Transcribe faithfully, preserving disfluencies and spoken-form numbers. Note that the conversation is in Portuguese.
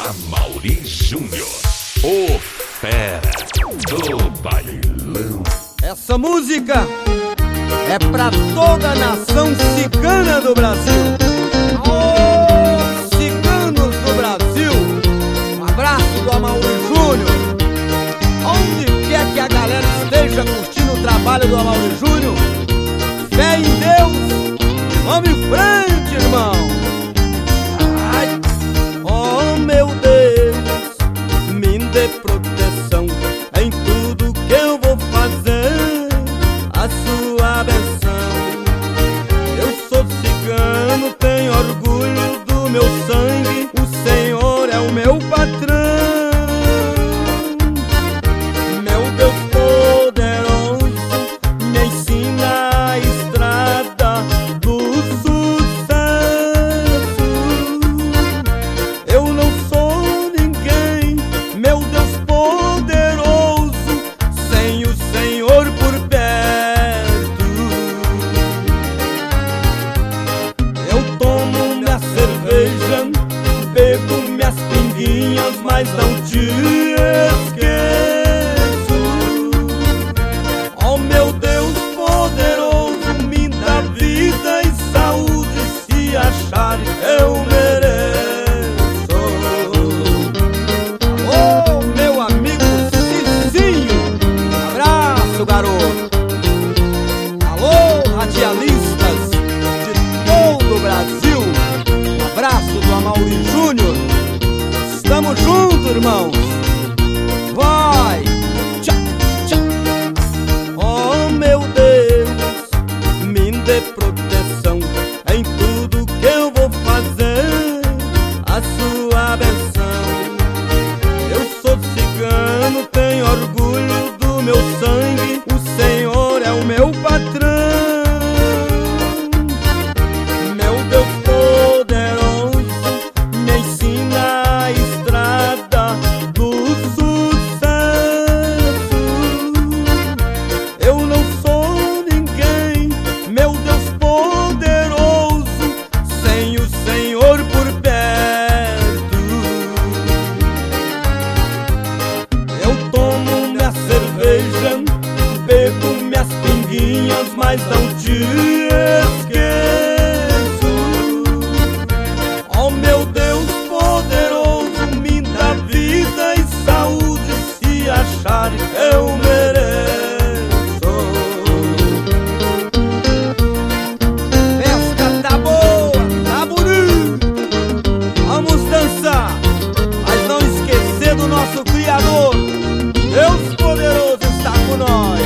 Amaury Júnior, o fera do bailão. Essa música é pra toda a nação cigana do Brasil. Ô, ciganos do Brasil, um abraço do Amaury Júnior. Onde quer que a galera esteja curtindo o trabalho do Amaury Júnior, fé em Deus e vamos em frente, irmão. Ai, oh meu Deus, me dê proteção em tudo que eu vou fazer, a sua benção. Eu sou cigano, tenho orgulho do meu sangue, o Senhor é o meu patrão. Meu Deus poderoso, me ensina a estrada do sucesso. Eu não sou ninguém, meu Deus poderoso, sem o Senhor por perto. Eu tomo minha cerveja, bebo minhas pinguinhas, mas não te esqueço. Oh meu Deus poderoso, me dá vida e saúde, se achar eu mereço. Alô, meu amigo Cicinho, abraço, garoto. Alô, radialistas de todo o Brasil, abraço do Amaury Júnior. Estamos juntos, irmãos. Vai! Tchau, tchau. Oh meu Deus, me dê proteção em tudo que eu vou fazer, a sua benção. Eu sou cigano, tenho orgulho do meu sangue, o Senhor é o meu patrão. Meu Deus poderoso, me ensina a estrada do sucesso. Eu não sou ninguém, meu Deus poderoso, sem o Senhor por perto. Eu tomo minha cerveja, bebo minhas pinguinhas, mas não te esqueço. Oh meu Deus poderoso, me dá vida e saúde, se achar eu mereço. Festa tá boa, tá bonito, vamos dançar, mas não esquecer do nosso Criador. Deus poderoso está com nós.